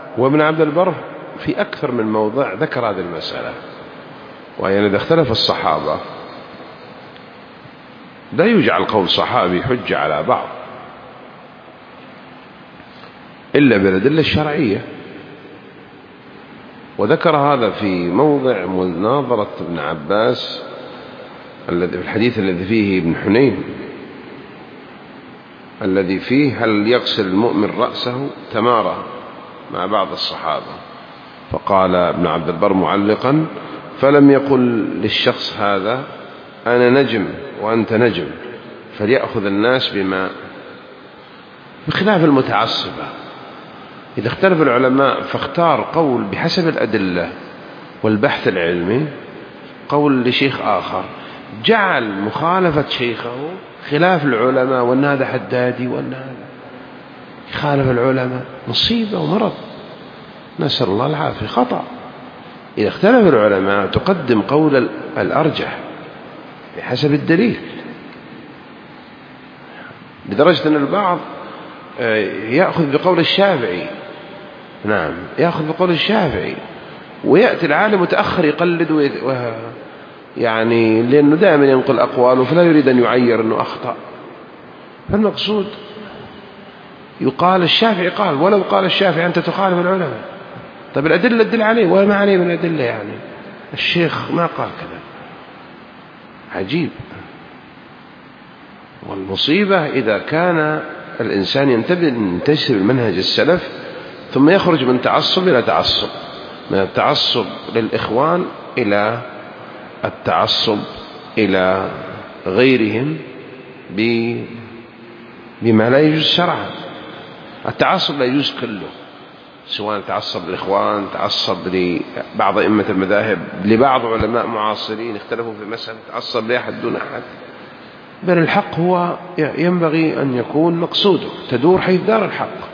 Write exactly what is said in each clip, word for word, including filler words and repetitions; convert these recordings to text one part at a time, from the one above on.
وابن عبد البر في أكثر من موضع ذكر هذه المسألة، وأن إذا اختلف الصحابة لا يجعل قول صحابي حجة على بعض إلا بالأدلة الشرعية. وذكر هذا في موضع مناظرة ابن عباس الذي في الحديث الذي فيه ابن حنين، الذي فيه هل يغسل المؤمن رأسه تمارة مع بعض الصحابة، فقال ابن عبد البر معلقا: فلم يقل للشخص هذا أنا نجم وأنت نجم فليأخذ الناس بما، بخلاف المتعصبة إذا اختلف العلماء فاختار قول بحسب الأدلة والبحث العلمي قول لشيخ آخر، جعل مخالفة شيخه خلاف العلماء، وأن هذا حدادي وأن هذا يخالف العلماء، مصيبة ومرض، نسأل الله العافية، خطأ. إذا اختلف العلماء تقدم قول الأرجح بحسب الدليل، لدرجة أن البعض يأخذ بقول الشافعي، نعم يأخذ بقول الشافعي، ويأتي العالم متأخر يقلد و... يعني لأنه دائما ينقل أقواله فلا يريد أن يعير أنه أخطأ. فالمقصود يقال الشافعي قال، ولو قال الشافعي أنت تخالف العلماء، طيب الأدلة تدل عليه وما عليه من الأدلة، يعني الشيخ ما قال كذا، عجيب. والمصيبة إذا كان الإنسان ينتبه ينتشر المنهج السلف ثم يخرج من تعصب إلى تعصب، من التعصب للإخوان إلى التعصب إلى غيرهم بما لا يجوز شرعا. التعصب لا يجوز كله، سواء تعصب للإخوان، تعصب لبعض أئمة المذاهب، لبعض علماء معاصرين اختلفوا في مسألة، تعصب لأحد دون أحد، بل الحق هو ينبغي أن يكون مقصوده تدور حيث دار الحق.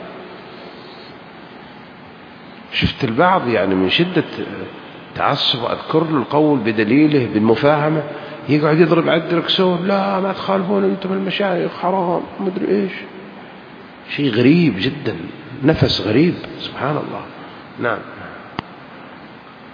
شفت البعض يعني من شدة تعصب، أذكر له القول بدليله بالمفاهمة يقعد يضرب على الدركسون، لا ما تخالفون أنتم المشايخ حرام مدري إيش، شيء غريب جدا، نفس غريب، سبحان الله. نعم.